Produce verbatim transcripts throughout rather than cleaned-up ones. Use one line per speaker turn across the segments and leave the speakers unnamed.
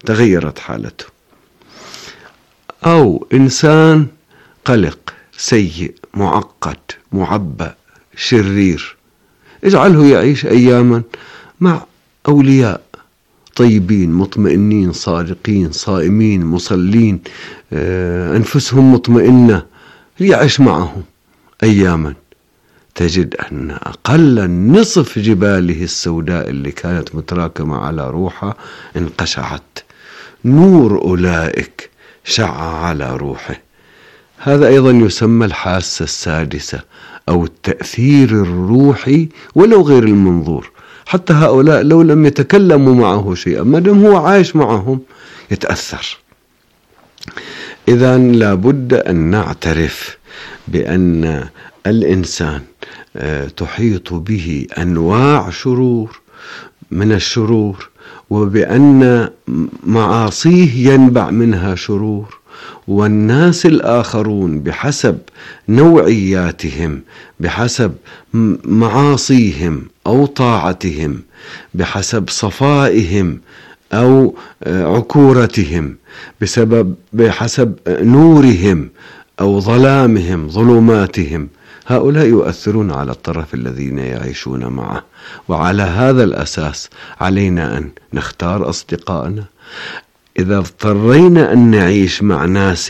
تغيرت حالته. أو إنسان قلق، سيء، معقد، معبأ، شرير، اجعله يعيش أياما مع أولياء طيبين مطمئنين صادقين صائمين مصلين، أنفسهم مطمئنة، يعيش معهم أياما، تجد أن أقل نصف جباله السوداء اللي كانت متراكمة على روحه انقشعت، نور أولئك شع على روحه. هذا أيضا يسمى الحاسة السادسة أو التأثير الروحي ولو غير المنظور. حتى هؤلاء لو لم يتكلموا معه شيئا، ما دام هو عايش معهم يتأثر. إذن لابد أن نعترف بأن الإنسان تحيط به أنواع شرور من الشرور، وبأن معاصيه ينبع منها شرور، والناس الآخرون بحسب نوعياتهم، بحسب معاصيهم أو طاعتهم، بحسب صفائهم أو عكورتهم، بسبب بحسب نورهم أو ظلامهم ظلماتهم، هؤلاء يؤثرون على الطرف الذين يعيشون معه. وعلى هذا الأساس علينا أن نختار أصدقائنا. إذا اضطرينا أن نعيش مع ناس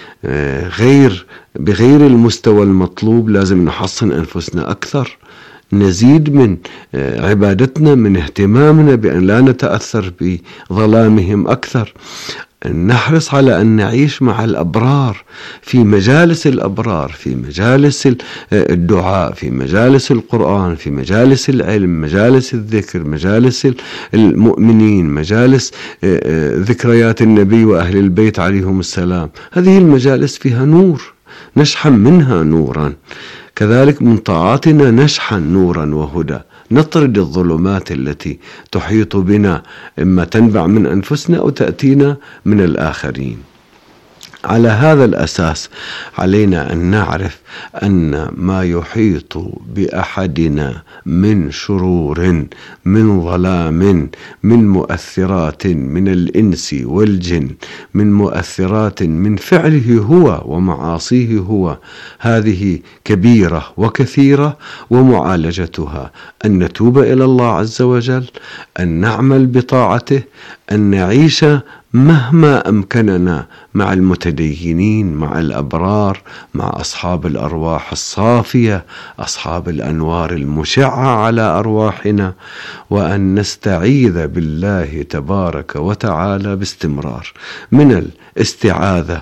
غير بغير المستوى المطلوب، لازم نحصن أنفسنا أكثر، نزيد من عبادتنا، من اهتمامنا بأن لا نتأثر بظلامهم أكثر، نحرص على أن نعيش مع الأبرار في مجالس الأبرار، في مجالس الدعاء، في مجالس القرآن، في مجالس العلم، مجالس الذكر، مجالس المؤمنين، مجالس ذكريات النبي وأهل البيت عليهم السلام. هذه المجالس فيها نور، نشحن منها نورا. كذلك من طاعاتنا نشحن نورا وهدى، نطرد الظلمات التي تحيط بنا، إما تنبع من أنفسنا أو تأتينا من الآخرين. على هذا الأساس علينا أن نعرف أن ما يحيط بأحدنا من شرور، من ظلام، من مؤثرات من الإنس والجن، من مؤثرات من فعله هو ومعاصيه هو، هذه كبيرة وكثيرة، ومعالجتها أن نتوب إلى الله عز وجل، أن نعمل بطاعته، أن نعيش مهما أمكننا مع المتدينين، مع الأبرار، مع أصحاب الأرواح الصافية، أصحاب الأنوار المشعة على أرواحنا، وأن نستعيذ بالله تبارك وتعالى باستمرار من الاستعاذة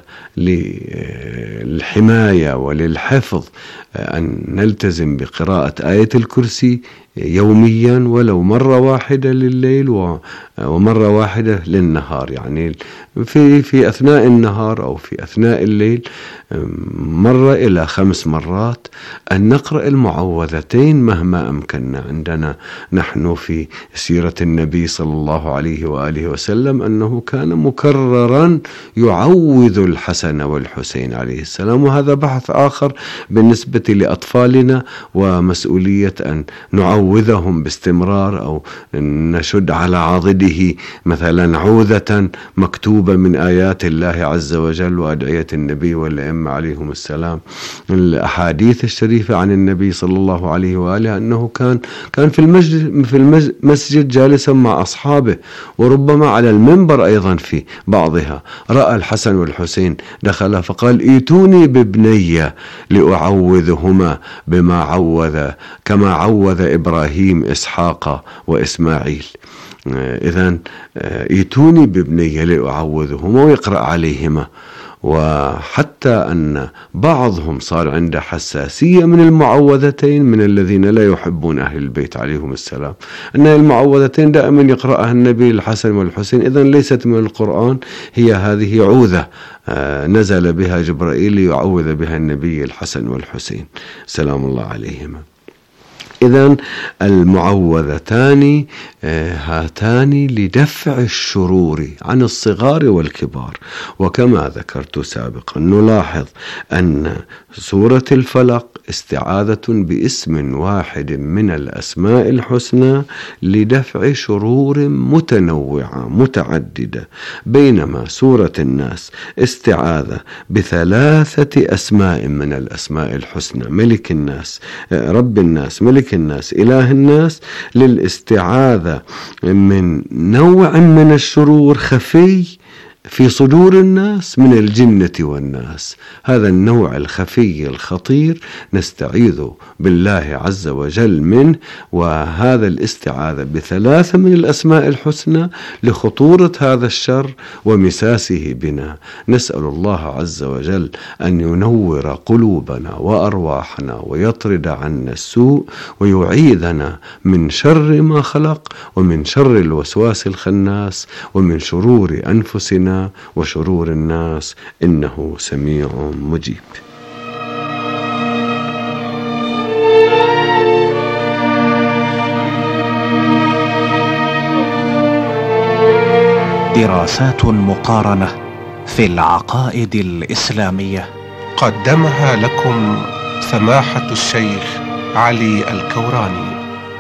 للحماية وللحفظ، أن نلتزم بقراءة آية الكرسي يوميا ولو مرة واحدة لليل ومرة واحدة للنهار، يعني في في أثناء النهار أو في أثناء الليل مرة إلى خمس مرات، أن نقرأ المعوذتين مهما أمكننا. عندنا نحن في سيرة النبي صلى الله عليه وآله وسلم أنه كان مكررا يعوذ الحسن والحسين عليه السلام، وهذا بحث آخر بالنسبة لأطفالنا، ومسؤولية أن نعوذهم باستمرار أو نشد على عضده مثلا عوذة مكتوبة من آيات الله عز وجل وأدعية النبي والأئمة عليهم السلام. الأحاديث الشريفة عن النبي صلى الله عليه وآله أنه كان كان في المسجد في المسجد جالسا مع أصحابه، وربما على المنبر أيضا في بعضها، رأى الحسن والحسين دخل فقال: ائتوني بابني لأعوذهما بما عوذ كما عوذ إبراهيم إسحاق وإسماعيل. إذن ائتوني بابني لأعوذهما ويقرأ عليهما. وحتى أن بعضهم صار عنده حساسية من المعوذتين من الذين لا يحبون أهل البيت عليهم السلام، أن المعوذتين دائما يقرأها النبي الحسن والحسين، إذن ليست من القرآن، هي هذه عوذة نزل بها جبرائيل ليعوذ بها النبي الحسن والحسين سلام الله عليهما. إذن المعوذتان هاتان لدفع الشرور عن الصغار والكبار. وكما ذكرت سابقا نلاحظ أن سورة الفلق استعاذة باسم واحد من الأسماء الحسنى لدفع شرور متنوعة متعددة، بينما سورة الناس استعاذة بثلاثة أسماء من الأسماء الحسنى: ملك الناس، رب الناس، ملك الناس، إله الناس، للاستعاذة من نوع من الشرور خفي في صدور الناس من الجنة والناس. هذا النوع الخفي الخطير نستعيذ بالله عز وجل منه، وهذا الاستعاذة بثلاثة من الأسماء الحسنى لخطورة هذا الشر ومساسه بنا. نسأل الله عز وجل أن ينور قلوبنا وأرواحنا ويطرد عنا السوء ويعيذنا من شر ما خلق، ومن شر الوسواس الخناس، ومن شرور أنفسنا وشرور الناس، إنه سميع مجيب.
دراسات مقارنة في العقائد الإسلامية
قدمها لكم سماحة الشيخ علي الكوراني.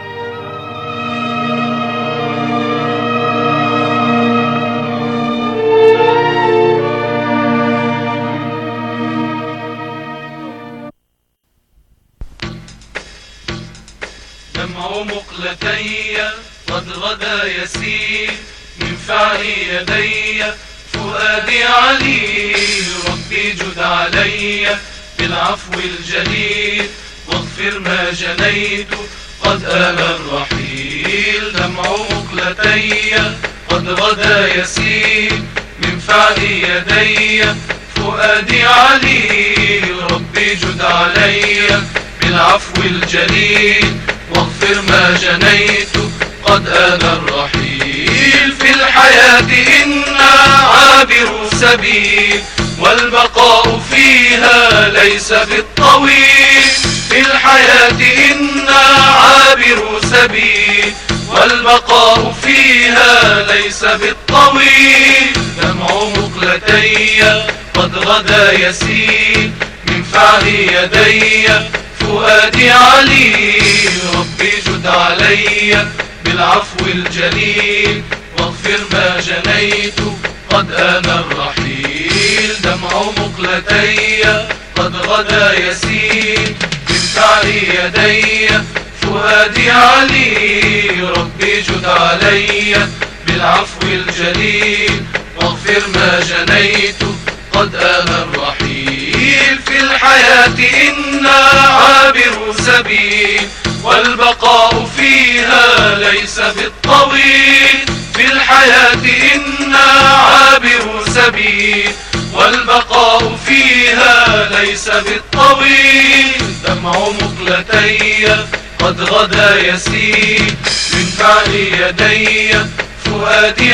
دمع مقلتي قد غدا يسير من فعل يدي فؤادي عليل. ربي جد علي بالعفو الجليل واغفر ما جنيت قد آل الرحيل. دمع مقلتي قد غدا يسير من فعل يدي فؤادي عليل. ربي جد علي بالعفو الجليل واغفر ما جنيت قد آن الرحيل. في الحياة إنا عابر سبيل والبقاء فيها ليس بالطويل. في الحياة إنا عابر سبيل والبقاء فيها ليس بالطويل. دمع مقلتي قد غدا يسيل من فعل يدي فؤادي عليل. ربي جد علي بالعفو الجليل واغفر ما جنيت قد آن الرحيل. دمع مقلتي قد غدا يسيل من فعل يدي فؤادي عليل. ربي جد علي بالعفو الجليل واغفر ما جنيت قد آن الرحيل. في الحياة إنا عابر سبيل والبقاء فيها ليس بالطويل. في الحياة إنا عابر سبيل والبقاء فيها ليس بالطويل. دمع مقلتي قد غدا يسيل من فعل يدي فؤادي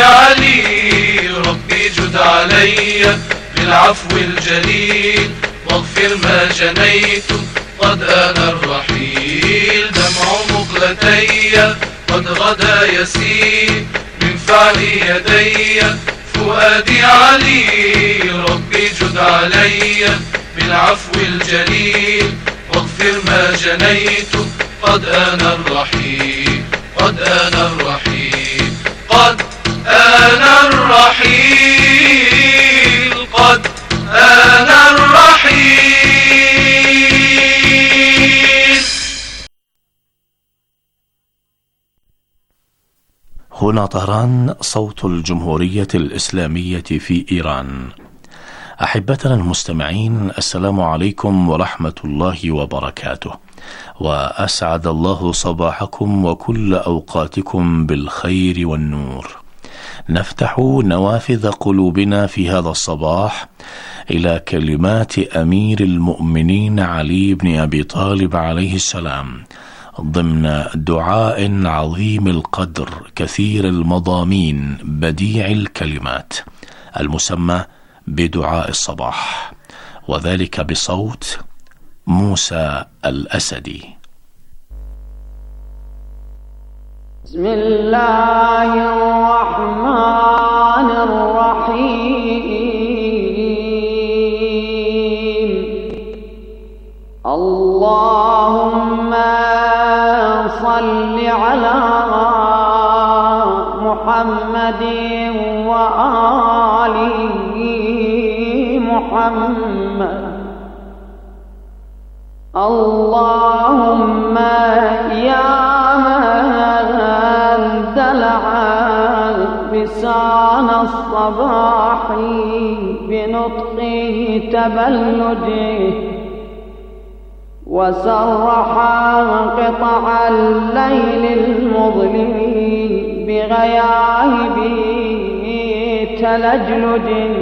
عليل. ربي جد علي بالعفو الجليل واغفر ما جنيت قد آن الرحيل. دمع مقلتي قد غدا يسيل من فعل يدي فؤادي عليل. ربي جد علي بالعفو الجليل واغفر ما جنيت قد آن الرحيل. قد آن الرحيل. قد آن الرحيل. قد آن الرحيل.
هنا طهران، صوت الجمهورية الإسلامية في إيران. أحبتنا المستمعين، السلام عليكم ورحمة الله وبركاته، وأسعد الله صباحكم وكل أوقاتكم بالخير والنور. نفتح نوافذ قلوبنا في هذا الصباح إلى كلمات أمير المؤمنين علي بن أبي طالب عليه السلام ضمن دعاء عظيم القدر كثير المضامين بديع الكلمات المسمى بدعاء الصباح، وذلك بصوت موسى الأسدي.
بسم الله الرحمن الرحيم. اللهم صل على محمد وآل محمد. اللهم يا من دلع لسان الصباح بنطق تبلده وسرح قطع الليل المظلم بغياهب تلجلج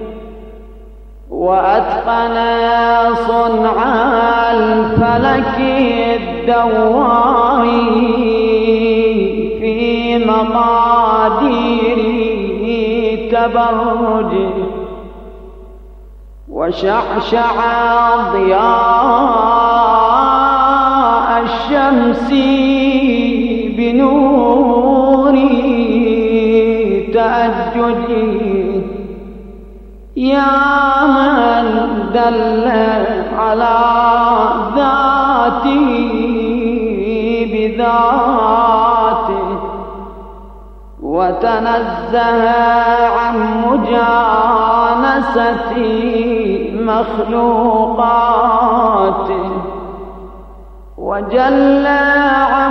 وأتقن صنع الفلك الدوار في مقادير تبرج وشعشع ضياء الشمس بنور تأجج يا من دل على ذاته بذاته وتنزه عن مجانسة مخلوقاته وجل عن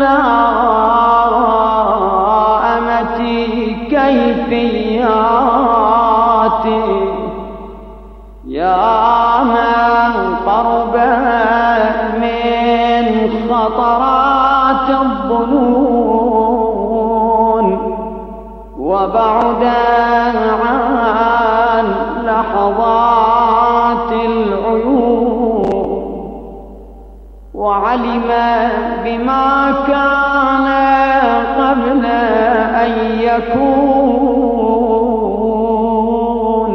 ملائمة كيفياته يا من قرب من خطرات الظنون وبعد عن لحظات العيون وعلم بما كان قبل أن يكون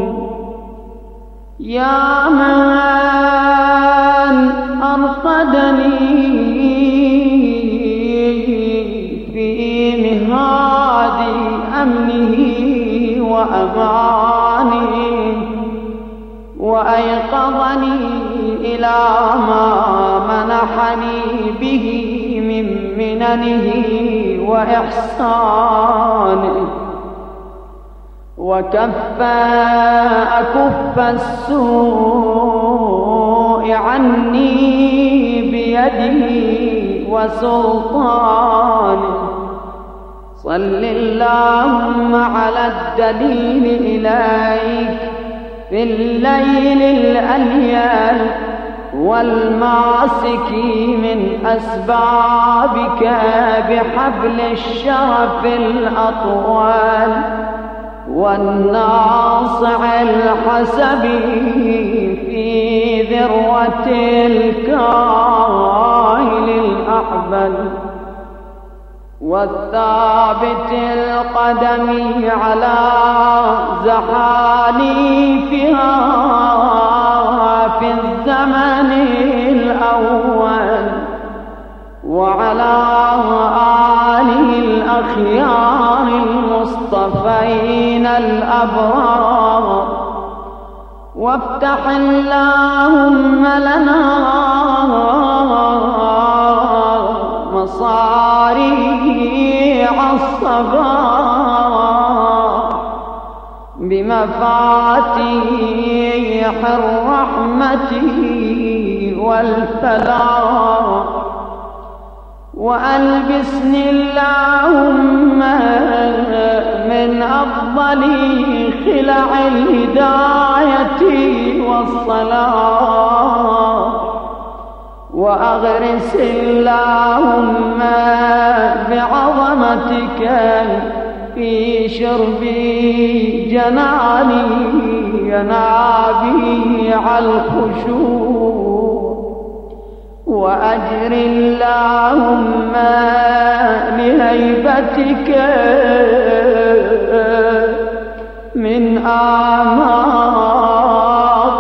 يا من أرقدني في مهاد أمنه وأمانه وأيقظني إلى ما منحني به من مننه وإحسانه وكف أكف السوء عني بيده وسلطانه صل اللهم على الدليل إليك في الليل الأليل والماسك من أسبابك بحبل الشرف الأطول والناصع الحسب في ذروة الكاهل الأحبل والثابت القدم على زحاليفها في الزمن الأول وعلى آله الأخيار المصطفين الأبرار وافتح اللهم لنا مصاريع الصباح بمفاتيح الرحمة والفلاح وألبسني اللهم من أفضل خلع الهداية والصلاح وأغرس اللهم بعظمتك في شرب جناني ينابيع الخشوع وأجر اللهم لهيبتك من أعماق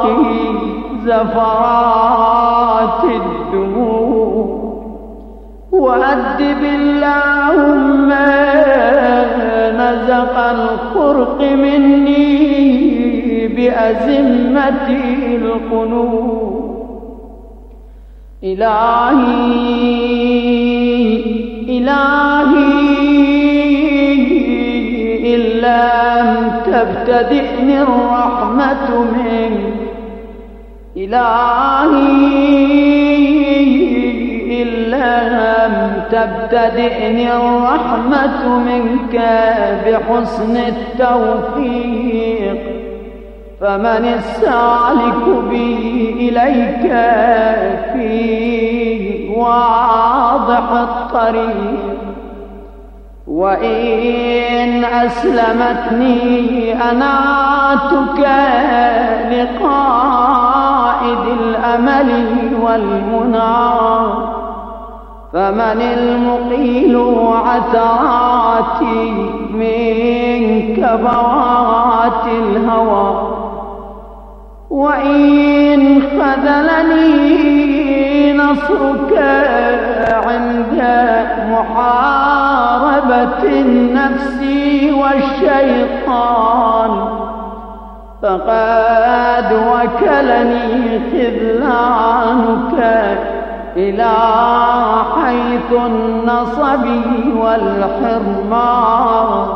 زفرات الدموع وأدب اللهم اللهم نزق الخرق مني بأزمة القنوط. إلهي إلهي إن لم تبتدئني الرحمة منك، إلهي إن لم تبتدئني الرحمة منك بحسن التوفيق، فمن السالك بي إليك في واضح الطريق. وإن أسلمتني أناتك لقائد الأمل والمنى، فمن المقيل عثراتي من كبوات الهوى. وإن خذلني نصرك عند محاربة النفس والشيطان، فقد وكلني خذلانك إلى حيث النصب والحرمان.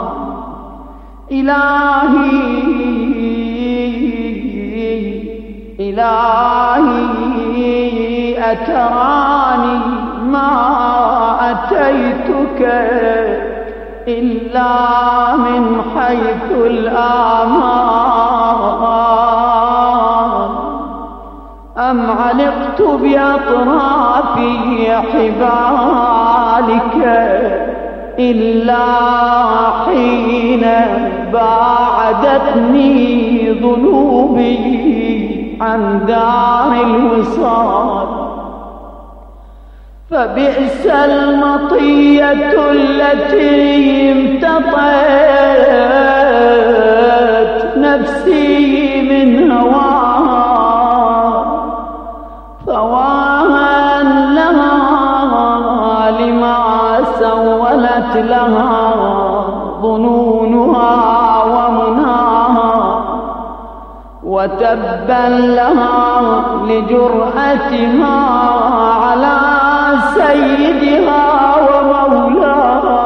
إلهي إلهي أتراني ما أتيتك إلا من حيث الآمال، أم علقت بأطراف حبالك إلا حين باعدتني ذنوبي عن دار الوصال. فبئس المطية التي امتطت نفسي من هواها، فواها لها لما سولت لها ظنونها ومناها، وتبا لها لجرأتها على سيدها ومولاها.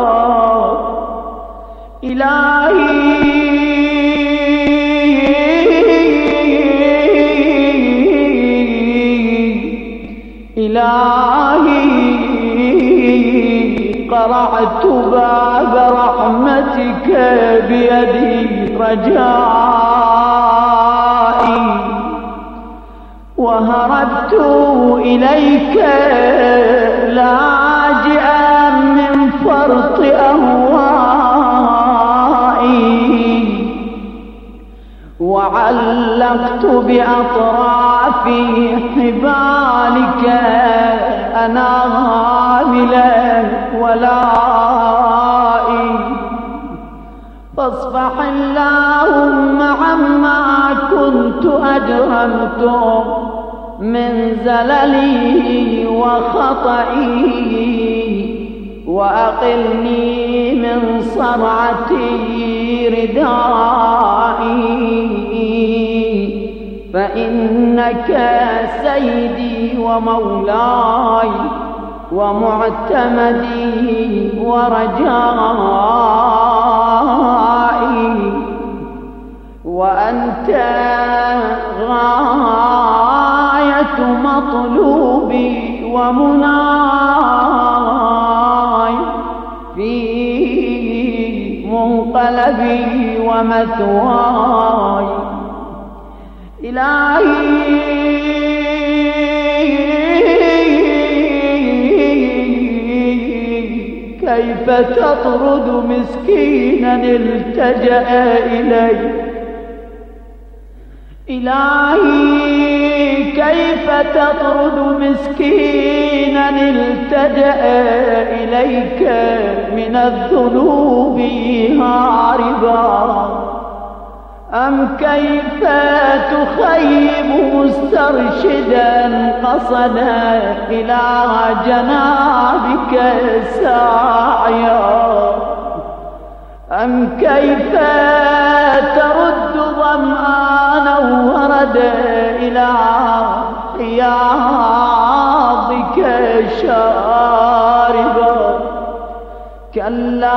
إلهي إلهي قرعت باب رحمتك بيدي رجائي، وهربت إليك لاجئا من فرط أهوائي، وعلقت بأطراف حبالك أناملا ولائي. فاصفح اللهم عما كنت أجرمت من زللي وخطئي، وأقلني من صرعتي ردائي، فإنك سيدي ومولاي ومعتمدي ورجائي، وأنت غاية مطلوبي ومناي في منقلبي ومثواي. إلهي كيف تطرد مسكينا التجأ إليك؟ إلهي كيف تطرد مسكينا التجأ إليك من الذنوب هاربا؟ أم كيف تخيب مسترشدا قصدا إلى جنابك ساعيا؟ أم كيف ترد ظمآنا وردا إلى حياضك شاربا؟ كلا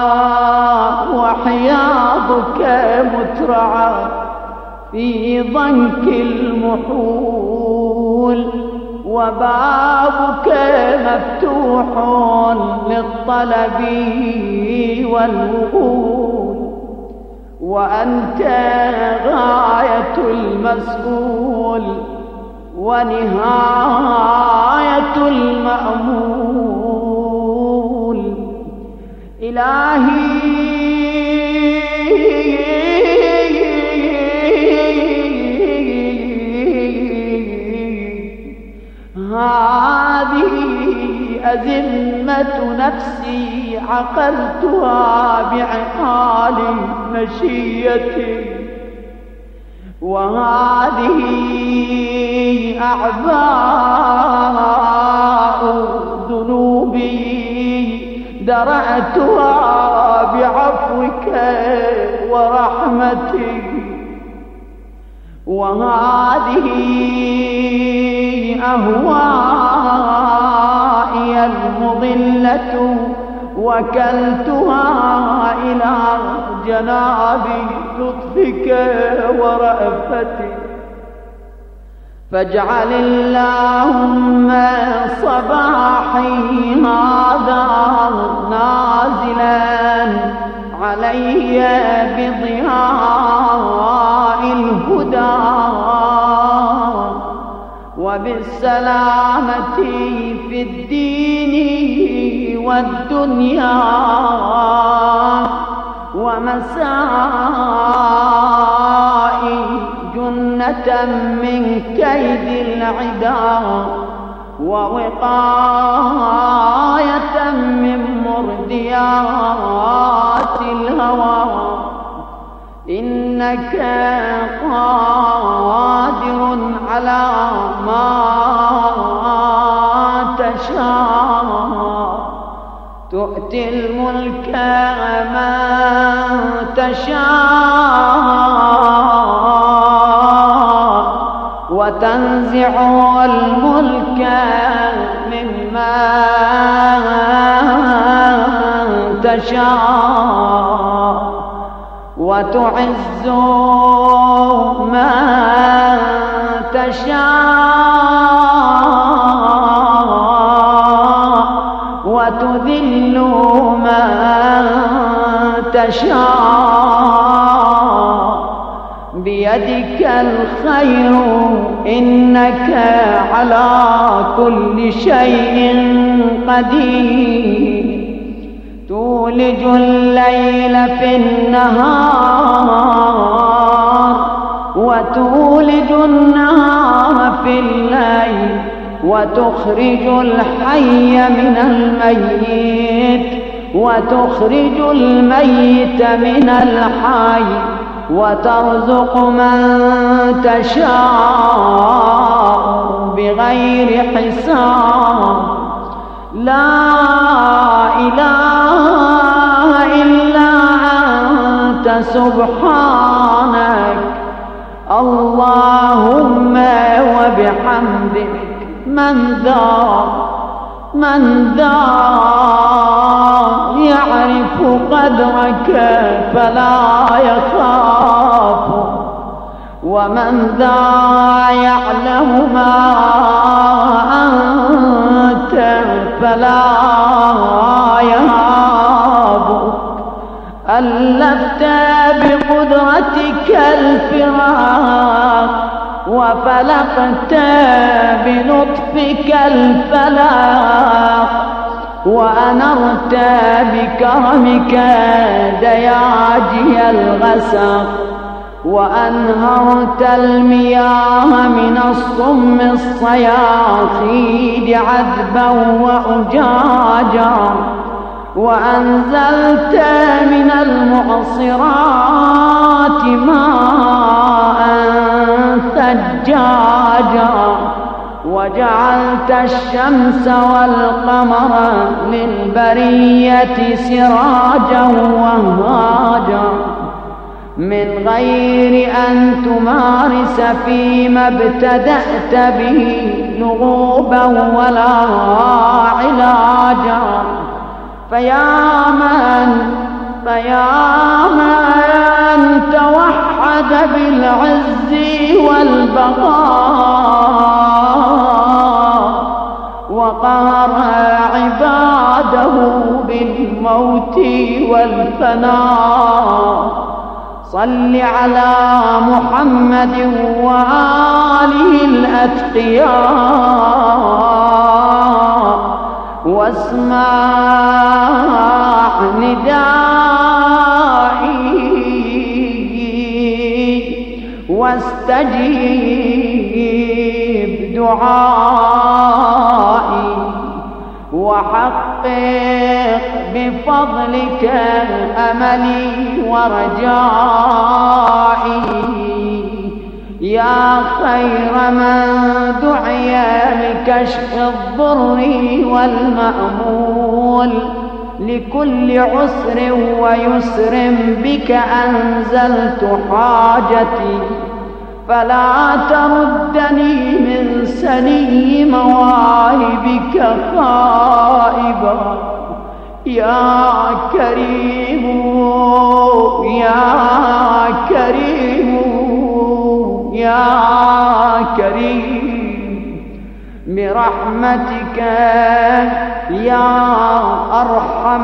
وحياضك مترعى في ضنك المحول، وبابك مفتوح للطلب والوغول، وأنت غاية المسؤول ونهاية المأمول. إلهي هذه أزمة نفسي عقلتها بعقال مشيتي، وهذه أعباء ذنوبي درأتها بعفوك ورحمتك، وهذه أهوائي المضلة وكلتها إلى جناب لطفك ورأفتك. فاجعل اللهم صباحي هذا نازلا علي بضياء الهدى وبالسلامة في الدين والدنيا، ومسائي جنة من كيد العدا، ووقاية من مرديات الهوى. إنك قادر على ما تشاء، تؤتي الملك من تشاء، وتنزع الملك ممن تشاء، وتعز من تشاء، وتذل من تشاء، بيدك الخير إنك على كل شيء قدير. تولج الليل في النهار، وتولج النهار في الليل، وتخرج الحي من الميت، وتخرج الميت من الحي، وترزق من تشاء بغير حساب. لا إله إلا أنت سبحانك، اللهم وبحمدك. من ذا من ذا يعرف قدرك فلا يخاف، ومن ذا يعلم ما أنت فلا يهاب. ألفت بقدرتك الفراق، وفلقت بلطفك الفلاق، وأنرت بكرمك دياجي الغسق، وأنهرت المياه من الصم الصياصيد عذبا وأجاجا، وأنزلت من المعصرات ماء أجاجا وجعلت الشمس والقمر للبرية سراجا وهاجا من غير أن تمارس فيما ابتدأت به لغوبا ولا علاجا فيا من فيا من توحد بالعز والبقاء وقهر عباده بالموت والفناء صل على محمد وآله الأتقياء واسمع ندائي واستجيب دعائي وحقق بفضلك أملي ورجائي يا خير من دعي لكشف الضر والمأمول لكل عسر ويسر بك أنزلت حاجتي فلا تردني من سني مواهبك خائبا يا كريم يا كريم يا كريم برحمتك يا أرحم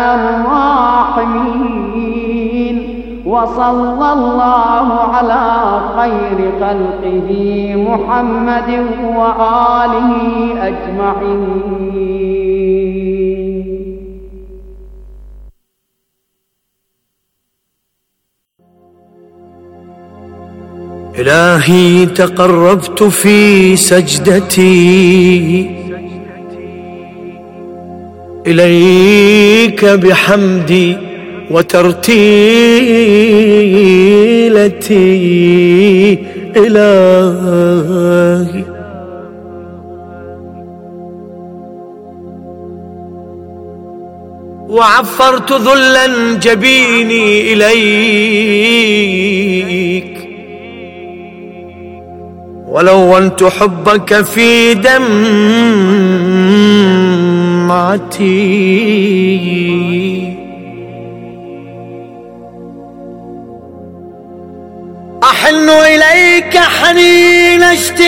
الراحمين وصلى الله على خير خلقه محمد وآله أجمعين.
إلهي تقربت في سجدتي إليك بحمدي وترتيلتي إلهي وعفرت ذلا جبيني إليك ولونت حبك في دمعتي أحن إليك حنين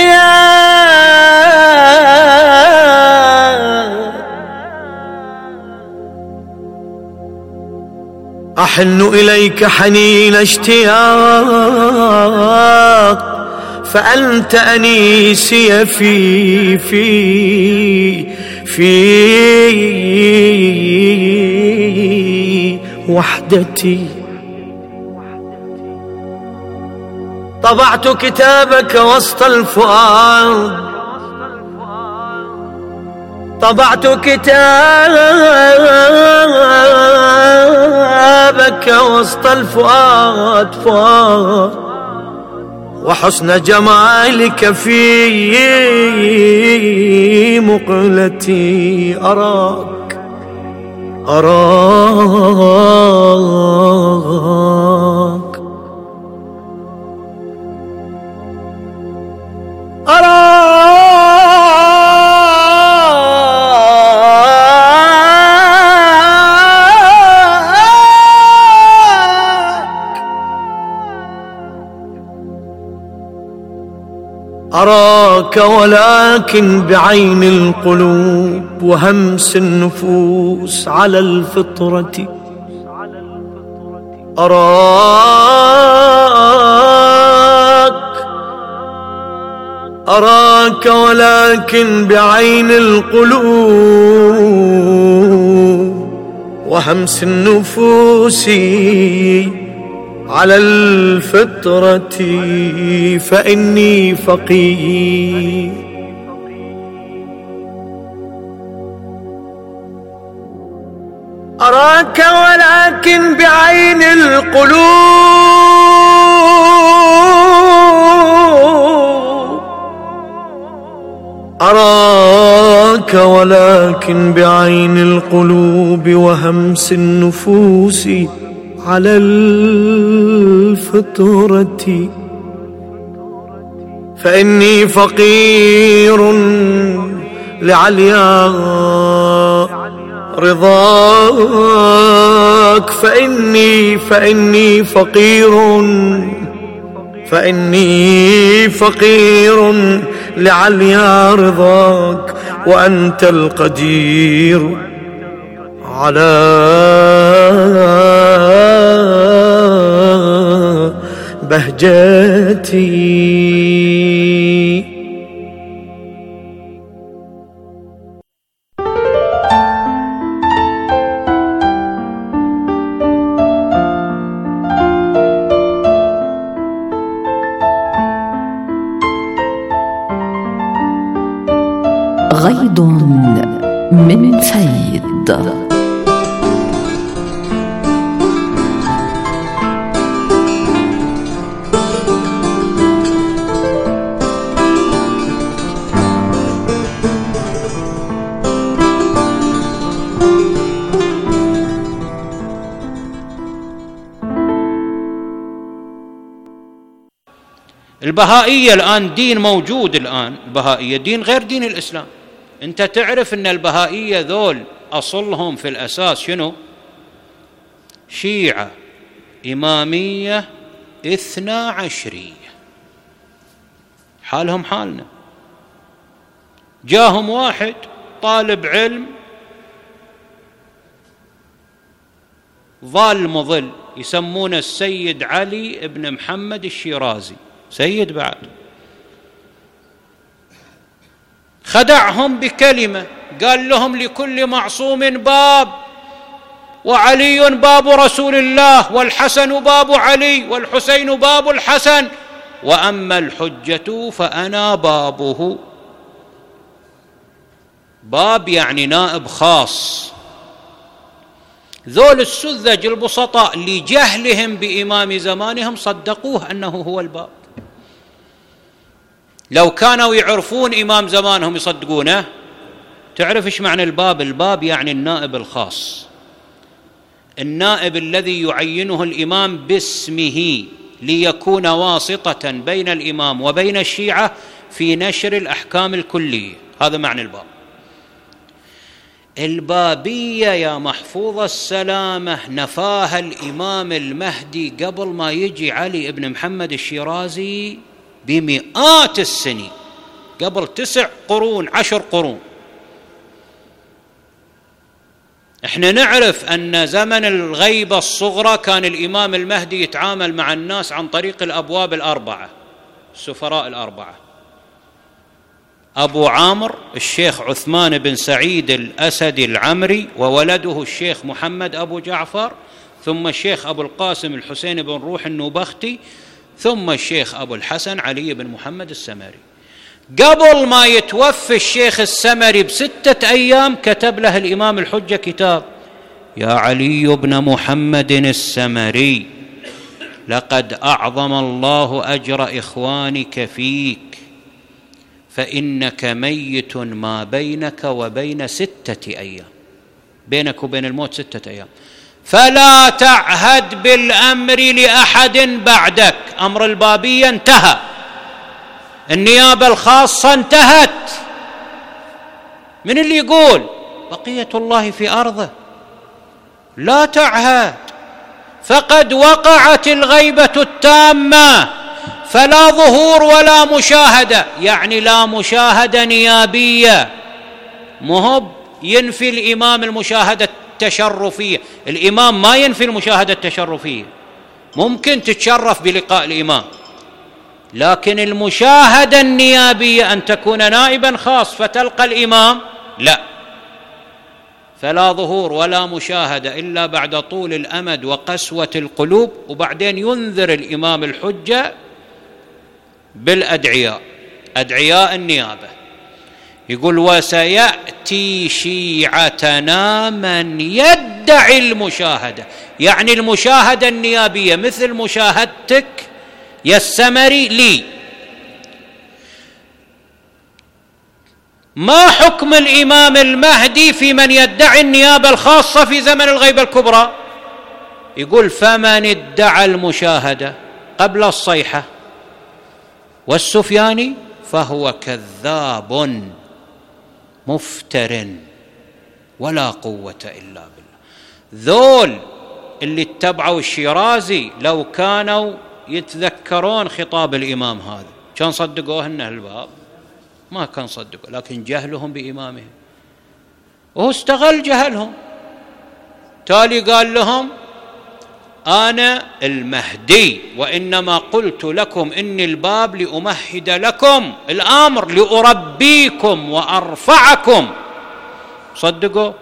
اشتياق أحن إليك حنين اشتياق فأنت أنيسي في في في وحدتي طبعت كتابك وسط الفؤاد طبعت كتابك وسط الفؤاد فؤاد وحسن جمالك في مقلتي أراك أراك أراك أراك ولكن بعين القلوب وهمس النفوس على الفطرة أراك أراك ولكن بعين القلوب وهمس النفوس على الفطرة فإني فقير أراك ولكن بعين القلوب رضاك ولكن بعين القلوب وهمس النفوس على الفطرة، فإني فقير لعليا رضاك، فإني فإني فقير فإني فقير لعليا رضاك، وأنت القدير على بهجتي.
غيض من فيض.
البهائية الآن دين موجود، الآن البهائية دين غير دين الإسلام. أنت تعرف أن البهائية ذول أصلهم في الأساس شنو؟ شيعة إمامية اثنا عشرية، حالهم حالنا. جاهم واحد طالب علم ضال مضل يسمونه السيد علي بن محمد الشيرازي، سيد بعد، خدعهم بكلمة، قال لهم لكل معصوم باب، وعلي باب رسول الله، والحسن باب علي، والحسين باب الحسن، وأما الحجة فأنا بابه. باب يعني نائب خاص. ذول السذج البسطاء لجهلهم بإمام زمانهم صدقوه أنه هو الباب. لو كانوا يعرفون إمام زمانهم يصدقونه. تعرف إيش معنى الباب؟ الباب يعني النائب الخاص، النائب الذي يعينه الإمام باسمه ليكون واسطة بين الإمام وبين الشيعة في نشر الأحكام الكلية. هذا معنى الباب. البابية يا محفوظ السلامة نفاها الإمام المهدي قبل ما يجي علي بن محمد الشيرازي بمئات السنين، قبل تسع قرون عشر قرون. احنا نعرف أن زمن الغيبة الصغرى كان الإمام المهدي يتعامل مع الناس عن طريق الأبواب الأربعة، السفراء الأربعة: أبو عامر الشيخ عثمان بن سعيد الأسدي العمري، وولده الشيخ محمد أبو جعفر، ثم الشيخ أبو القاسم الحسين بن روح النوبختي، ثم الشيخ أبو الحسن علي بن محمد السمري. قبل ما يتوفى الشيخ السمري بستة أيام كتب له الإمام الحجة كتاب: يا علي بن محمد السمري، لقد أعظم الله أجر إخوانك فيك، فإنك ميت ما بينك وبين ستة أيام، بينك وبين الموت ستة أيام، فلا تعهد بالأمر لأحد بعدك. أمر البابية انتهى، النيابة الخاصة انتهت. من اللي يقول بقية الله في أرضه؟ لا تعهد، فقد وقعت الغيبة التامة، فلا ظهور ولا مشاهدة، يعني لا مشاهدة نيابية. مهب ينفي الإمام المشاهدة التشرفية، الإمام ما ينفي المشاهدة التشرفية، ممكن تتشرف بلقاء الإمام، لكن المشاهدة النيابية أن تكون نائبا خاص فتلقى الإمام، لا. فلا ظهور ولا مشاهدة إلا بعد طول الأمد وقسوة القلوب. وبعدين ينذر الإمام الحجة بالأدعياء، أدعياء النيابة، يقول: وسيأتي شيعتنا من يدعي المشاهدة، يعني المشاهدة النيابية مثل مشاهدتك يا السمري لي. ما حكم الإمام المهدي في من يدعي النيابة الخاصة في زمن الغيبة الكبرى؟ يقول فمن ادعى المشاهدة قبل الصيحة والسفياني فهو كذاب مفتر ولا قوة إلا بالله. ذول اللي اتبعوا الشيرازي لو كانوا يتذكرون خطاب الإمام هذا كان صدقوه إنه الباب، ما كان صدقوا، لكن جهلهم بإمامهم وهو استغل جهلهم. تالي قال لهم أنا المهدي، وإنما قلت لكم إني الباب لأمهد لكم الأمر، لأربيكم وأرفعكم. صدقوا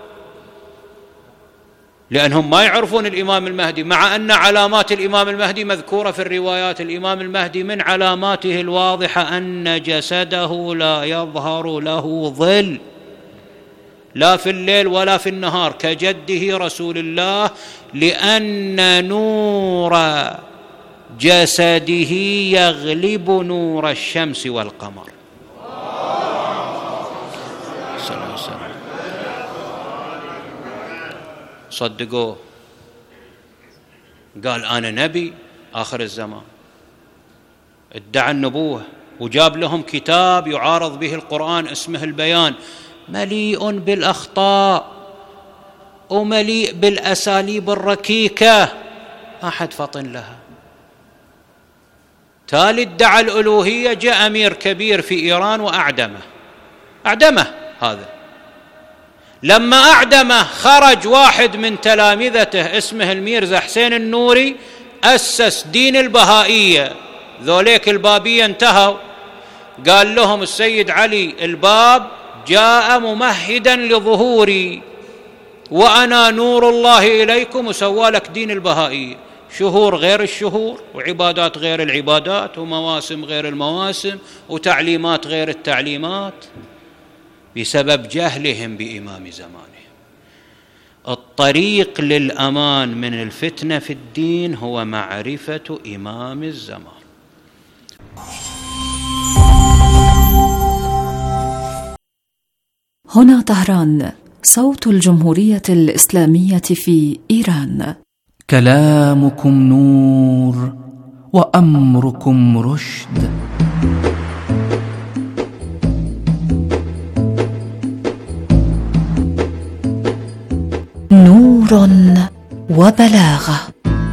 لأنهم ما يعرفون الإمام المهدي، مع أن علامات الإمام المهدي مذكورة في الروايات. الإمام المهدي من علاماته الواضحة أن جسده لا يظهر له ظل لا في الليل ولا في النهار كجده رسول الله، لأن نور جسده يغلب نور الشمس والقمر. صدقوه. قال أنا نبي آخر الزمان، ادعى النبوة، وجاب لهم كتاب يعارض به القرآن اسمه البيان، مليء بالأخطاء ومليء بالأساليب الركيكة ما حد فطن لها. تالي ادعى الألوهية، جاء أمير كبير في إيران وأعدمه أعدمه هذا. لما أعدمه خرج واحد من تلامذته اسمه الميرزا حسين النوري، أسس دين البهائية. ذوليك البابية انتهوا، قال لهم السيد علي الباب جاء ممهدا لظهوري وأنا نور الله إليكم، وسوالك دين البهائية، شهور غير الشهور وعبادات غير العبادات ومواسم غير المواسم وتعليمات غير التعليمات، بسبب جهلهم بإمام زمانهم. الطريق للأمان من الفتنة في الدين هو معرفة إمام الزمان.
هنا طهران، صوت الجمهورية الإسلامية في إيران.
كلامكم نور وأمركم رشد.
نور وبلاغة.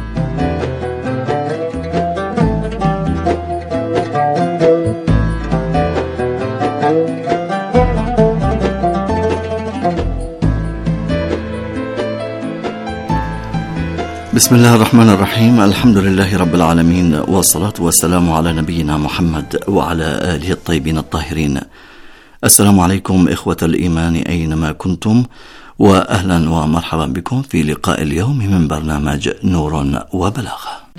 بسم الله الرحمن الرحيم. الحمد لله رب العالمين، والصلاة والسلام على نبينا محمد وعلى آله الطيبين الطاهرين. السلام عليكم إخوة الإيمان أينما كنتم، وأهلا ومرحبا بكم في لقاء اليوم من برنامج نور وبلاغة.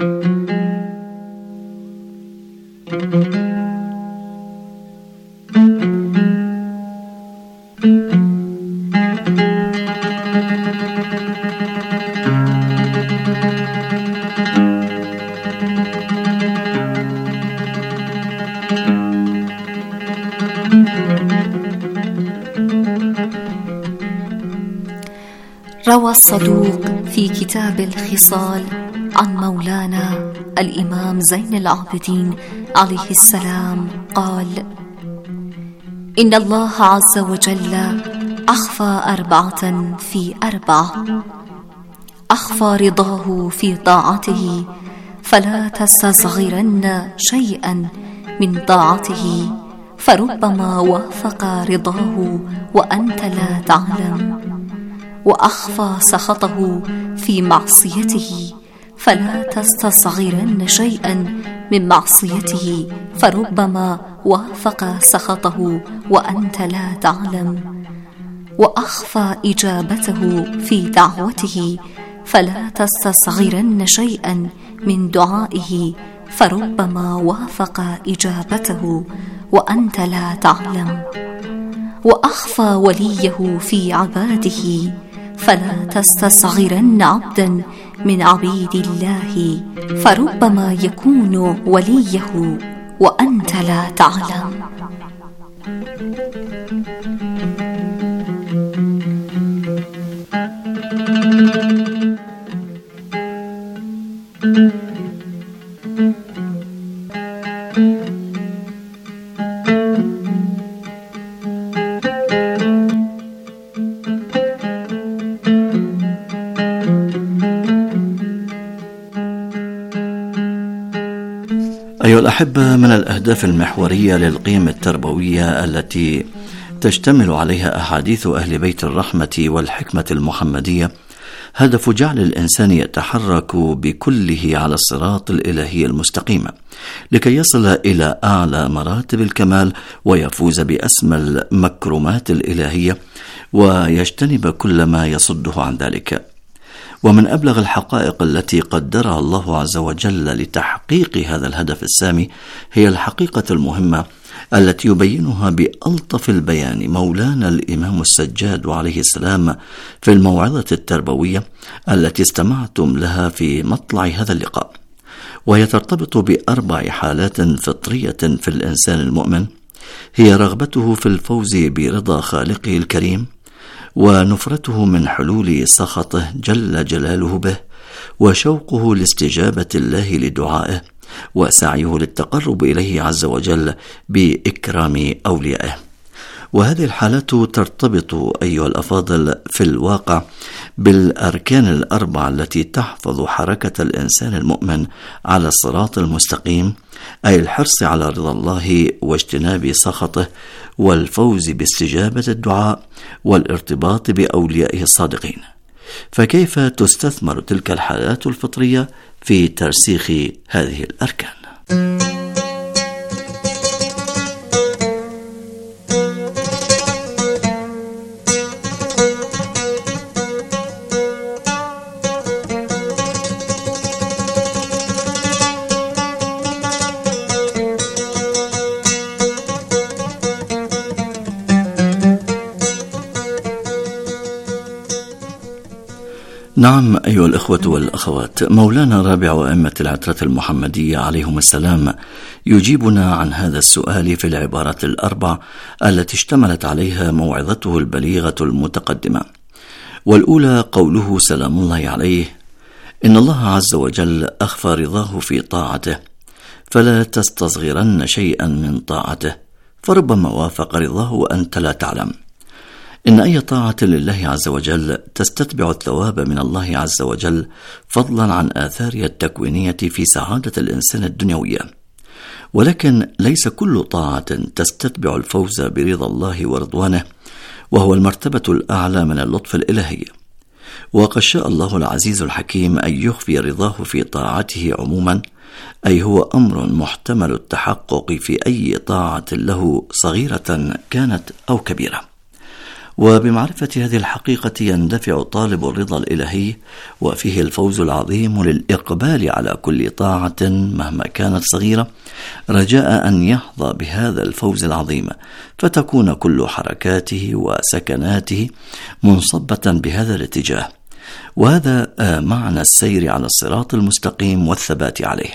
روى الصدوق في كتاب الخصال عن مولانا الإمام زين العابدين عليه السلام قال: إن الله عز وجل أخفى أربعة في أربعة: أخفى رضاه في طاعته، فلا تستصغرن شيئا من طاعته، فربما وافق رضاه وأنت لا تعلم. وأخفى سخطه في معصيته، فلا تستصغرن شيئا من معصيته، فربما وافق سخطه وأنت لا تعلم. وأخفى إجابته في دعوته، فلا تستصغرن شيئا من دعائه، فربما وافق إجابته وأنت لا تعلم. وأخفى وليه في عباده، فلا تستصغرن عبدا من عبيد الله، فربما يكون وليه وأنت لا تعلم.
أيها الأحبة، من الأهداف المحورية للقيم التربوية التي تشتمل عليها أحاديث أهل بيت الرحمة والحكمة المحمدية هدف جعل الإنسان يتحرك بكله على الصراط الإلهي المستقيم لكي يصل إلى أعلى مراتب الكمال ويفوز بأسمى المكرمات الإلهية ويجتنب كل ما يصده عن ذلك. ومن أبلغ الحقائق التي قدرها الله عز وجل لتحقيق هذا الهدف السامي هي الحقيقة المهمة التي يبينها بألطف البيان مولانا الإمام السجاد عليه السلام في الموعظة التربوية التي استمعتم لها في مطلع هذا اللقاء، وهي ترتبط بأربع حالات فطرية في الإنسان المؤمن، هي رغبته في الفوز برضا خالقه الكريم، ونفرته من حلول سخطه جل جلاله به، وشوقه لاستجابة الله لدعائه، وسعيه للتقرب إليه عز وجل بإكرام أوليائه. وهذه الحالات ترتبط أيها الأفاضل في الواقع بالأركان الأربعة التي تحفظ حركة الإنسان المؤمن على الصراط المستقيم، أي الحرص على رضا الله واجتناب سخطه، والفوز باستجابة الدعاء، والارتباط بأوليائه الصادقين. فكيف تستثمر تلك الحالات الفطرية في ترسيخ هذه الأركان؟ نعم أيها الإخوة والأخوات، مولانا رابع أئمة العترة المحمدية عليهم السلام يجيبنا عن هذا السؤال في العبارات الأربع التي اشتملت عليها موعظته البليغة المتقدمة. والأولى قوله سلام الله عليه: إن الله عز وجل أخفى رضاه في طاعته، فلا تستصغرن شيئا من طاعته، فربما وافق رضاه وأنت لا تعلم. إن أي طاعة لله عز وجل تستتبع الثواب من الله عز وجل فضلا عن آثارها التكوينية في سعادة الإنسان الدنيوية، ولكن ليس كل طاعة تستتبع الفوز برضا الله ورضوانه، وهو المرتبة الأعلى من اللطف الإلهي. وقد شاء الله العزيز الحكيم أن يخفي رضاه في طاعته عموما، أي هو أمر محتمل التحقق في أي طاعة له صغيرة كانت أو كبيرة. وبمعرفة هذه الحقيقة يندفع طالب الرضا الإلهي، وفيه الفوز العظيم للإقبال على كل طاعة مهما كانت صغيرة، رجاء أن يحظى بهذا الفوز العظيم، فتكون كل حركاته وسكناته منصبة بهذا الاتجاه. وهذا معنى السير على الصراط المستقيم والثبات عليه.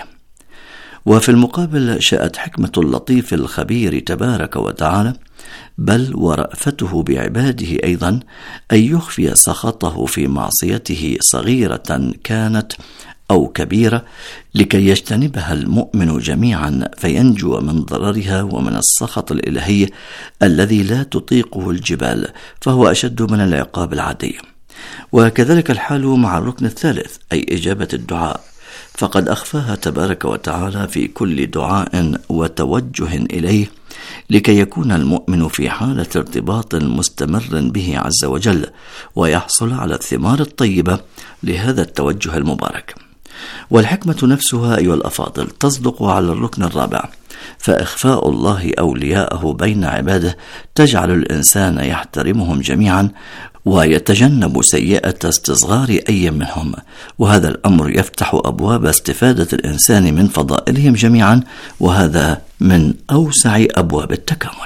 وفي المقابل شاءت حكمة اللطيف الخبير تبارك وتعالى بل ورأفته بعباده أيضا أن يخفي سخطه في معصيته صغيرة كانت أو كبيرة، لكي يجتنبها المؤمن جميعا فينجو من ضررها ومن السخط الإلهي الذي لا تطيقه الجبال، فهو أشد من العقاب العادي. وكذلك الحال مع الركن الثالث أي إجابة الدعاء، فقد أخفاها تبارك وتعالى في كل دعاء وتوجه إليه، لكي يكون المؤمن في حالة ارتباط مستمر به عز وجل، ويحصل على الثمار الطيبة لهذا التوجه المبارك. والحكمة نفسها أيها الأفاضل تصدق على الركن الرابع، فإخفاء الله أولياءه بين عباده تجعل الإنسان يحترمهم جميعا ويتجنب سيئة استصغار أي منهم، وهذا الأمر يفتح أبواب استفادة الإنسان من فضائلهم جميعا، وهذا من أوسع أبواب التكامل.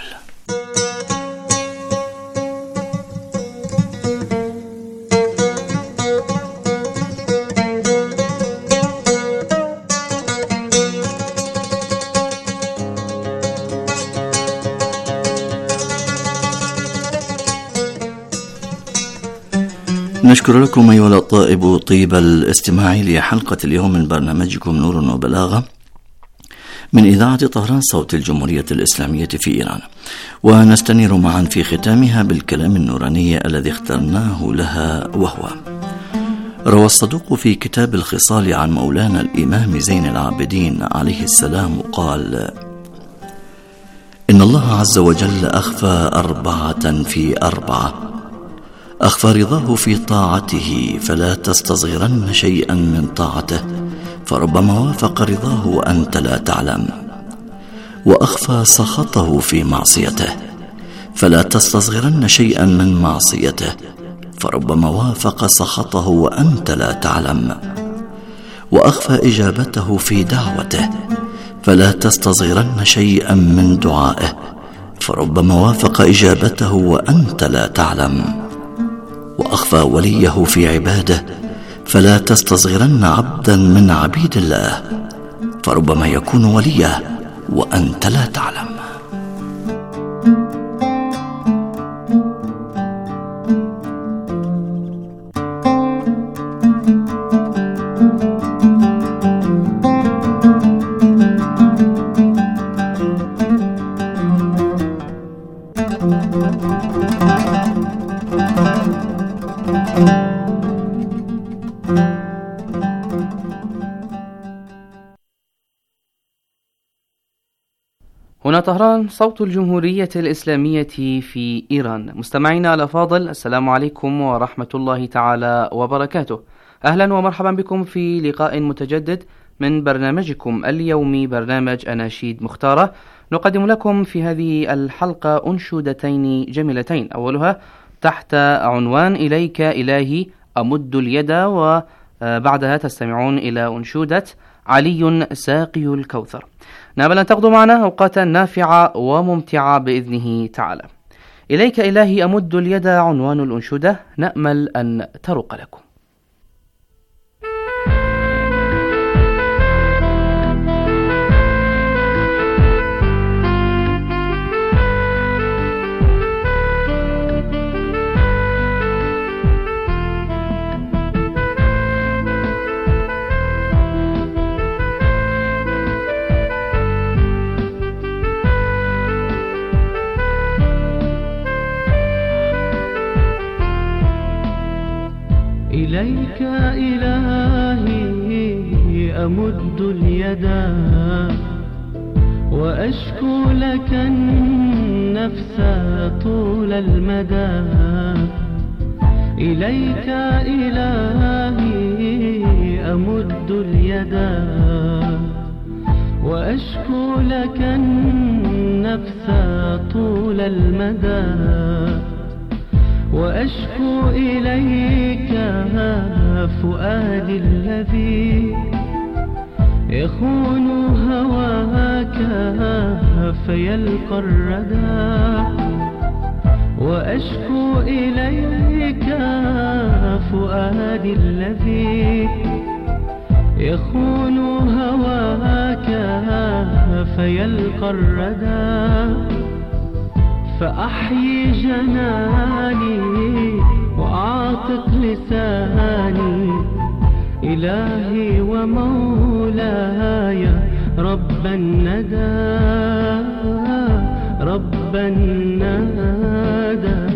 نشكر لكم أيها الطائب طيب الاستماع لحلقة اليوم من برنامجكم نور وبلاغة من إذاعة طهران صوت الجمهورية الإسلامية في إيران، ونستنير معا في ختامها بالكلام النوراني الذي اخترناه لها، وهو: روى الصدوق في كتاب الخصال عن مولانا الإمام زين العابدين عليه السلام قال: إن الله عز وجل أخفى أربعة في أربعة، أخفى رضاه في طاعته فلا تستصغرن شيئا من طاعته فربما وافق رضاه وأنت لا تعلم، وأخفى سخطه في معصيته فلا تستصغرن شيئا من معصيته فربما وافق سخطه وأنت لا تعلم، وأخفى إجابته في دعوته فلا تستصغرن شيئا من دعائه فربما وافق إجابته وأنت لا تعلم، وأخفى وليه في عباده فلا تستصغرن عبدا من عبيد الله فربما يكون وليه وأنت لا تعلم.
هنا طهران صوت الجمهورية الإسلامية في إيران. مستمعينا الأفاضل، السلام عليكم ورحمة الله تعالى وبركاته. أهلا ومرحبا بكم في لقاء متجدد من برنامجكم اليومي، برنامج أناشيد مختارة. نقدم لكم في هذه الحلقة أنشودتين جميلتين، أولها تحت عنوان إليك إلهي أمد اليد، وبعدها تستمعون إلى أنشودة علي ساقي الكوثر. نامل أن تقضوا معنا أوقاتا نافعة وممتعة بإذنه تعالى. إليك إلهي أمد اليد عنوان الأنشودة، نأمل أن ترق لكم.
إليك إلهي أمد اليد وأشكو لك النفس طول المدى، إليك إلهي أمد اليد وأشكو لك النفس طول المدى، وأشكو إليك فؤادي الذي يخون هواك فيلقى الردى، وأشكو إليك فؤادي الذي يخون هواك فيلقى الردى، فأحيي جناني وأعتق لساني إلهي ومولاي رب الندى، رب الندى.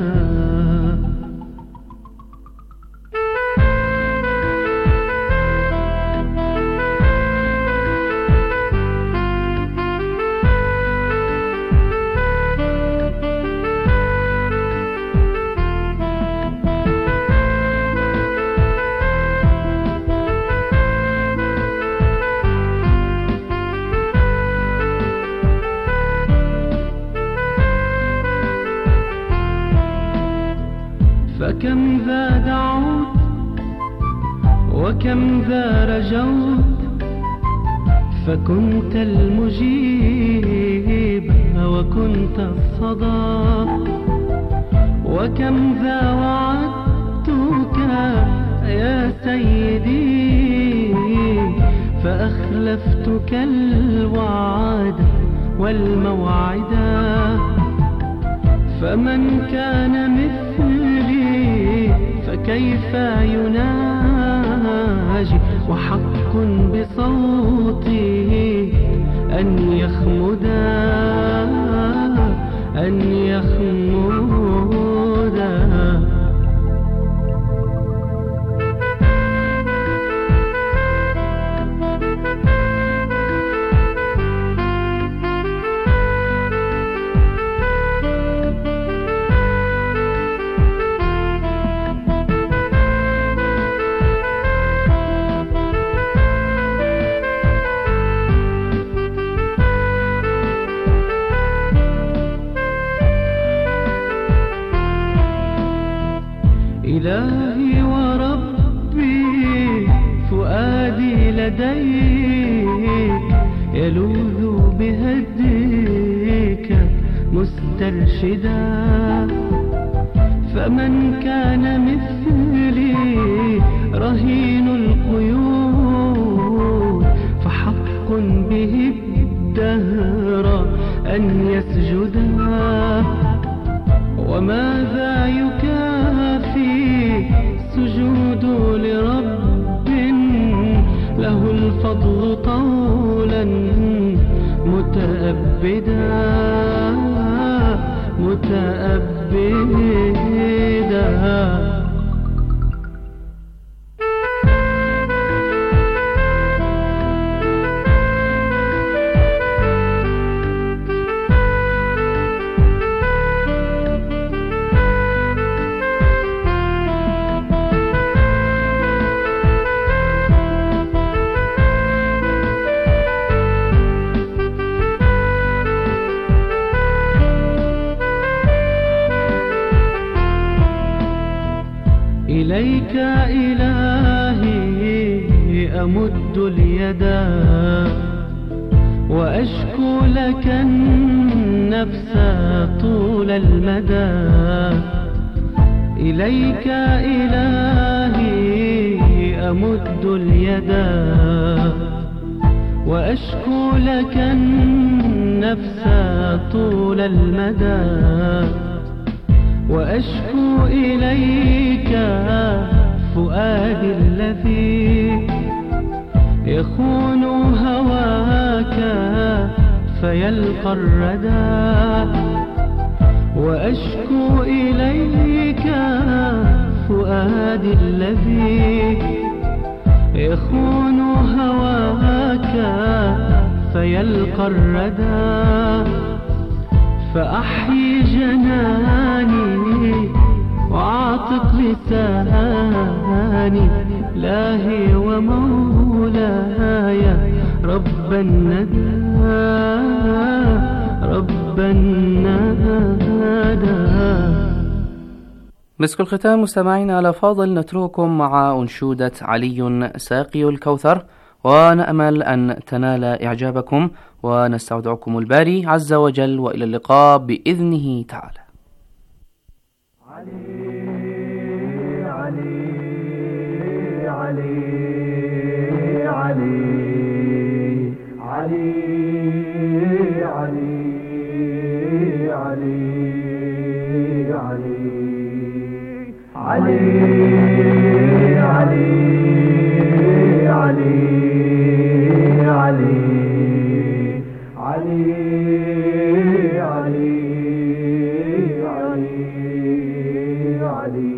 فكم ذا دعوت وكم ذا رجوت فكنت المجيب وكنت الصدى، وكم ذا وعدتك يا سيدي فأخلفتك الوعد والموعدا، فمن كان مثلي فكيف يناجي وحق بصوته أن يخمدا أن يخمدا. إلهي وربي فؤادي لديك يلوذ بهديك مسترشدا، فمن كان مثلي رهين القيود فحق به الدهر أن يسجدا. وماذا يكافي سجود لرب له الفضل طولا متأبدا متأبدا. إليك إلهي أمد اليدا وأشكو لك النفس طول المدى. إليك إلهي أمد اليدا وأشكو لك النفس طول المدى. وأشكو إليك فؤادي الذي يخون هواك فيلقى الردى. وأشكو إليك فؤادي الذي يخون هواك فيلقى الردى. فأحيي جناني وأعتق لساني إلهي ومولاي رب الندى رب الندى.
مسك الختام مستمعينا على فاضل، نترككم مع أنشودة علي ساقي الكوثر، ونأمل أن تنال إعجابكم، ونستودعكم الباري عز وجل، وإلى اللقاء بإذنه تعالى.
علي علي علي علي علي علي علي علي علي علي علي علي علي علي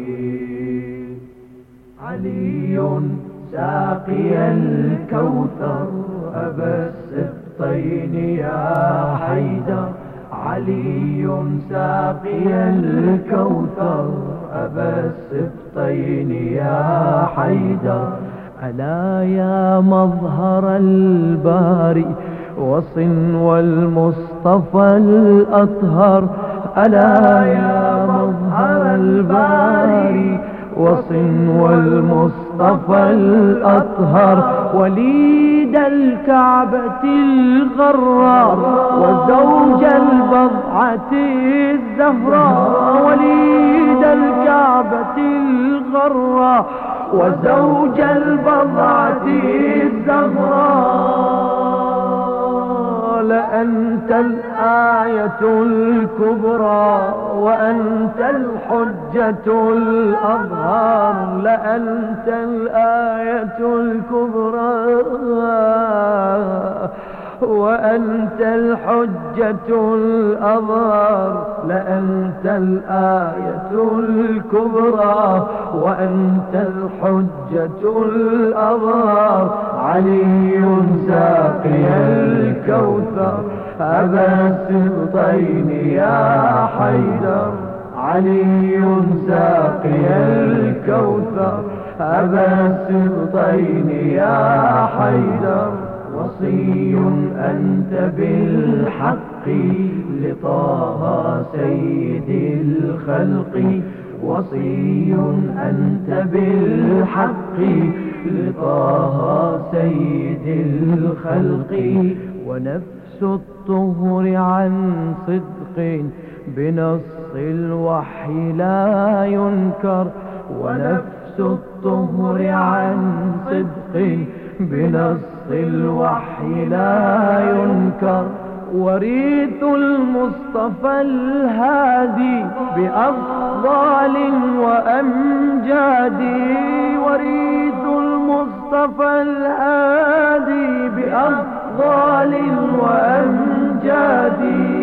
علي ساقي الكوثر أبا السبطين يا حيدر. علي ساقي الكوثر أبا السبطين يا حيدر. ألا يا مظهر الباري وصن والمصطفى الأطهر. ألا يا مظهر الباري وصن والمصطفى الأطهر. وليد الكعبة الغراء وزوج البضعة الزهراء. وليد الكعبة الغراء وزوج البضعة الزهراء. لأنت الآية الكبرى وأنت الحجة الأظهر لأنت الآية الكبرى وأنت الحجة الأظهر لأنت الآية الكبرى وأنت الحجة الأظهر علي ساقي الكوثر أبا السبطين يا حيدر علي ساقي الكوثر أبا السبطين يا حيدر وصي أنت بالحق لطه سيد الخلق وصي أنت بالحق لطه سيد الخلق ونفس الطهر عن صدق بنص الوحي لا ينكر ونفس الطهر عن صدق بنص الوحي لا ينكر وريث المصطفى الهادي بأفضال وأمجاد وريث المصطفى الهادي بأفضال وأمجاد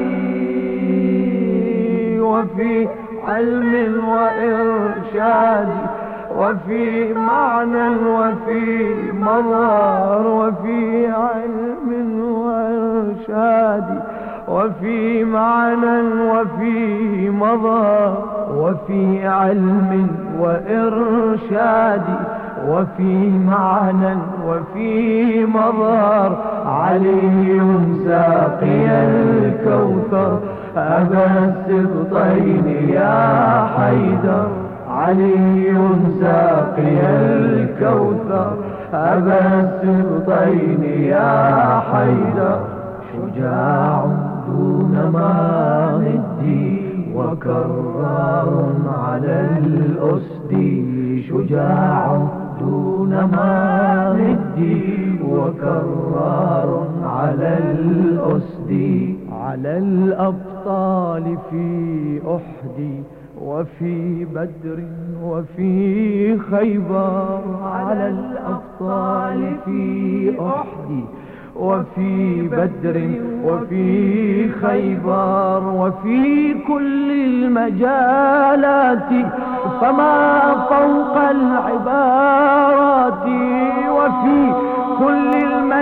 وفي علم وإرشاد وفي معنى وفي مظهر وفي علم وإرشاد وفي معنى وفي مظهر وفي علم وإرشاد وفي معنى وفي مظهر علي ساقي الكوثر أبا السبطين يا حيدر علي ساقي الكوثر أبا السبطين يا حيدر شجاع دون مهد وكرار على الأسد شجاع دون مهد وكرار على الأسد على الأبطال في أحد وفي بدر وفي خيبر على الأبطال في أحد وفي بدر وفي خيبر وفي كل المجالات فما فوق العبارات وفي كل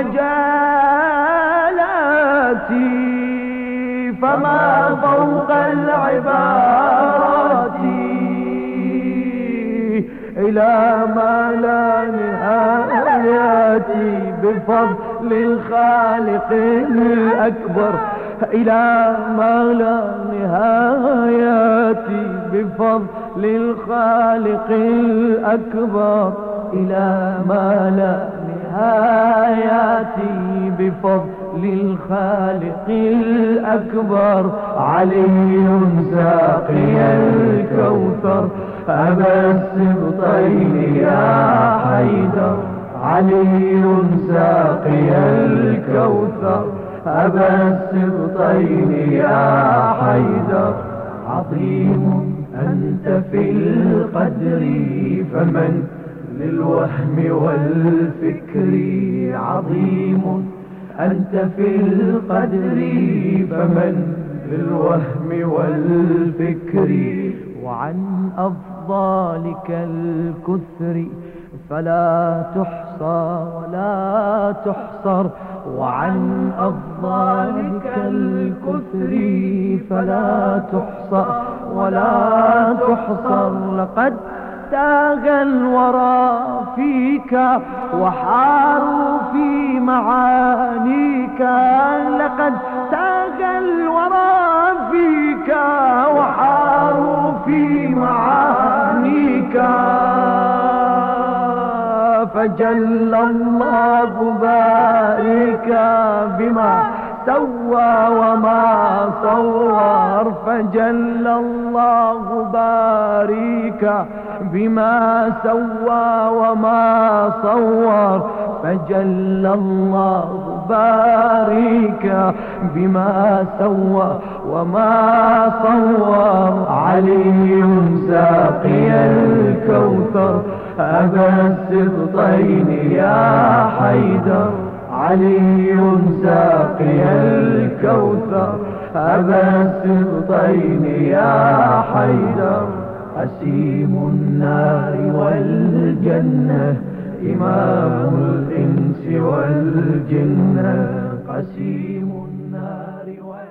المجالات فما فوق العبارات إلى ما لا نهاية بفضل الخالق الأكبر إلى ما لا نهاية بفضل الخالق الأكبر إلى ما لا نهاية بفضل الخالق الأكبر علي ساقي الكوثر أبا السبطين يا حيدر علي ساقي الكوثر أبا السبطين يا حيدر عظيم أنت في القدر فمن للوهم والفكر عظيم أنت في القدر فمن للوهم والفكر وعن أفضالك الكثر فلا تحصى ولا تحصر وعن أفضالك الكثر فلا تحصى ولا تحصر لقد تاغ الورى فيك وحاروا في معانيك لقد تاغ الورى فيك وحاروا في معانيك فجل الله بارك بما سوى وما صور فجل الله بارك بما سوى وما صور فجل الله بارك بما سوى وما صور. علي ساقي الكوثر أبا السبطين يا حيدر. علي ساقي الكوثر أبا السبطين يا حيدر. أسيم النار والجنة إمام الإنس والجنة. قسيم